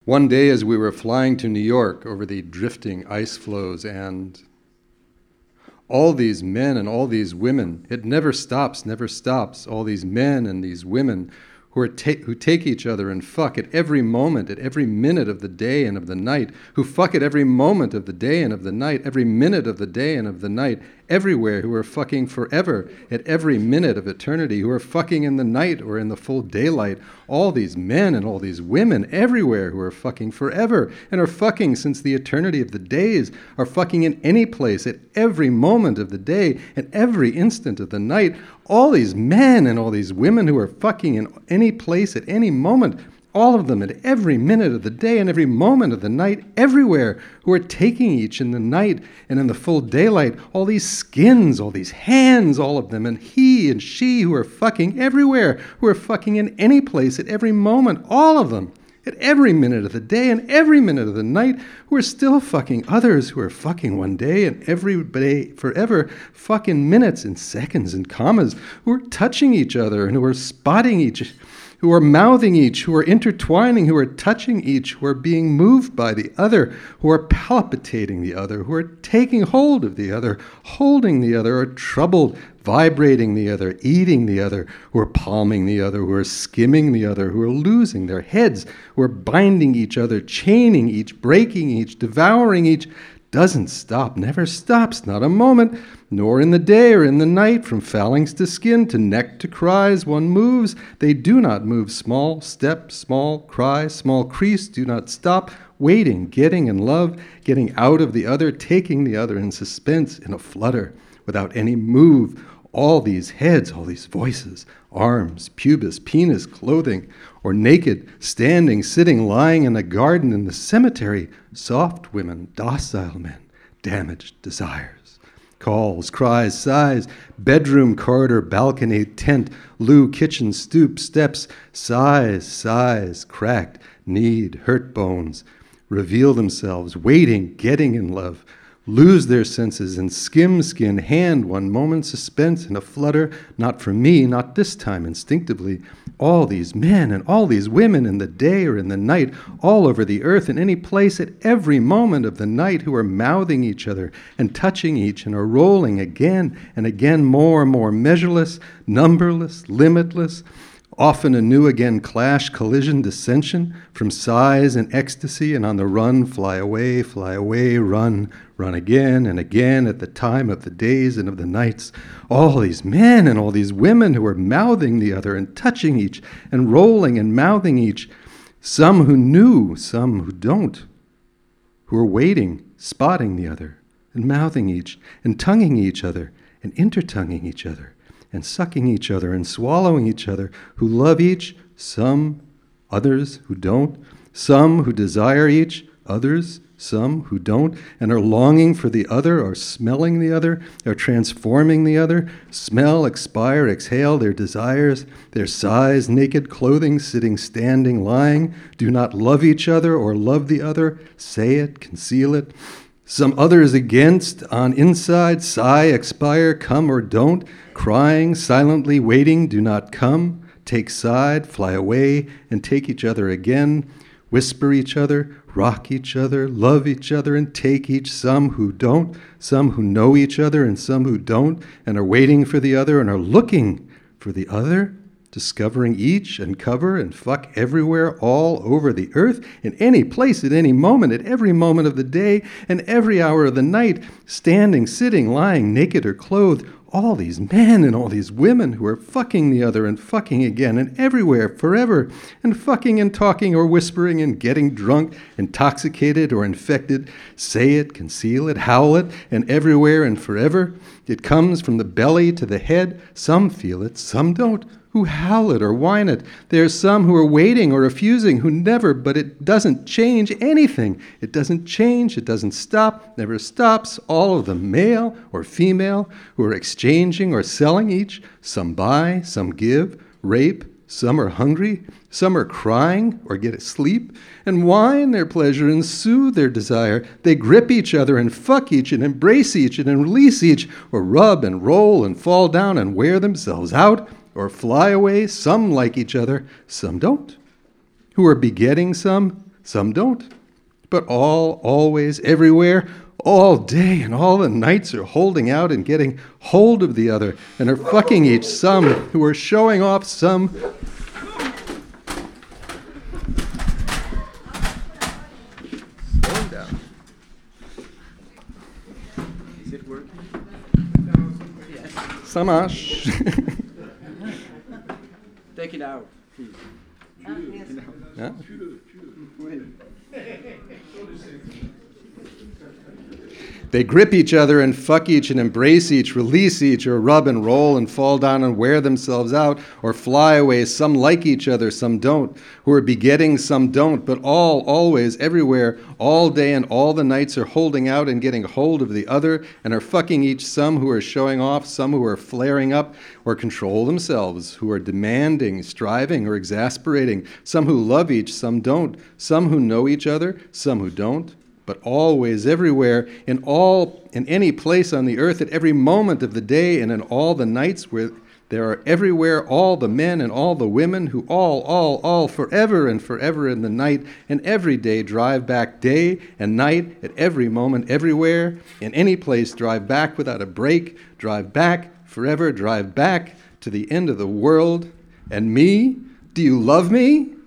One day as we were flying to New York over the drifting ice floes, and all these men and all these women, it never stops, all these men and these women who take each other and fuck at every moment, at every minute of the day and of the night, who fuck at every moment of the day and of the night, every minute of the day and of the night, everywhere, who are fucking forever, at every minute of eternity, who are fucking in the night or in the full daylight. All these men and all these women everywhere who are fucking forever and are fucking since the eternity of the days, are fucking in any place, at every moment of the day, at every instant of the night. All these men and all these women who are fucking in any place at any moment, all of them at every minute of the day and every moment of the night, everywhere, who are taking each in the night and in the full daylight, all these skins, all these hands, all of them, and he and she who are fucking everywhere, who are fucking in any place at every moment, all of them, at every minute of the day and every minute of the night, who are still fucking others who are fucking one day and every day forever, fucking minutes and seconds and commas, who are touching each other and who are spotting each, who are mouthing each, who are intertwining, who are touching each, who are being moved by the other, who are palpitating the other, who are taking hold of the other, holding the other, are troubled, vibrating the other, eating the other, who are palming the other, who are skimming the other, who are losing their heads, who are binding each other, chaining each, breaking each, devouring each, doesn't stop, never stops, not a moment, nor in the day or in the night, from phalanx to skin, to neck to cries, one moves, they do not move, small step, small cry, small crease, do not stop, waiting, getting in love, getting out of the other, taking the other in suspense, in a flutter, without any move, all these heads, all these voices, arms, pubis, penis, clothing, or naked, standing, sitting, lying in a garden, in the cemetery, soft women, docile men, damaged desires, calls, cries, sighs, bedroom, corridor, balcony, tent, loo, kitchen, stoop, steps, sighs, cracked, need, hurt bones, reveal themselves, waiting, getting in love, lose their senses and skim skin, hand, one moment suspense in a flutter, not for me, not this time, instinctively. All these men and all these women in the day or in the night, all over the earth, in any place, at every moment of the night, who are mouthing each other and touching each and are rolling again and again, more and more measureless, numberless, limitless, often anew again clash, collision, dissension, from sighs and ecstasy, and on the run, fly away, run again and again at the time of the days and of the nights. All these men and all these women who are mouthing the other and touching each and rolling and mouthing each, some who knew, some who don't, who are waiting, spotting the other and mouthing each and tonguing each other and intertonguing each other, and sucking each other and swallowing each other, who love each, some, others who don't, some who desire each, others, some who don't, and are longing for the other, are smelling the other, are transforming the other, smell, expire, exhale their desires, their sighs, naked clothing, sitting, standing, lying, do not love each other or love the other, say it, conceal it. Some others against, on inside, sigh, expire, come or don't, crying, silently waiting, do not come, take side, fly away, and take each other again, whisper each other, rock each other, love each other, and take each, some who don't, some who know each other, and some who don't, and are waiting for the other, and are looking for the other, discovering each and cover and fuck everywhere, all over the earth, in any place, at any moment, at every moment of the day and every hour of the night, standing, sitting, lying, naked or clothed, all these men and all these women who are fucking the other and fucking again and everywhere, forever, and fucking and talking or whispering and getting drunk, intoxicated or infected, say it, conceal it, howl it, and everywhere and forever. It comes from the belly to the head. Some feel it, some don't, who howl it or whine it. There are some who are waiting or refusing, who never, but it doesn't change anything. It doesn't change, it doesn't stop, never stops. All of them, male or female, who are exchanging or selling each. Some buy, some give, rape. Some are hungry, some are crying or get asleep, and whine their pleasure and soothe their desire. They grip each other and fuck each and embrace each and release each, or rub and roll and fall down and wear themselves out, or fly away. Some like each other, some don't. Who are begetting some, some don't. But all, always, everywhere, all day and all the nights are holding out and getting hold of the other and are fucking each, some who are showing off, some. Slow down. Is it working? Yes. Samash. Take it out, please. Yeah? They grip each other and fuck each and embrace each, release each, or rub and roll and fall down and wear themselves out, or fly away. Some like each other, some don't. Who are begetting, some don't. But all, always, everywhere, all day and all the nights are holding out and getting hold of the other and are fucking each, some who are showing off, some who are flaring up or control themselves, who are demanding, striving, or exasperating. Some who love each, some don't. Some who know each other, some who don't. But always, everywhere, in any place on the earth, at every moment of the day, and in all the nights where there are everywhere all the men and all the women who all, forever and forever in the night and every day drive back day and night, at every moment, everywhere, in any place, drive back without a break, drive back forever, drive back to the end of the world. And me? Do you love me?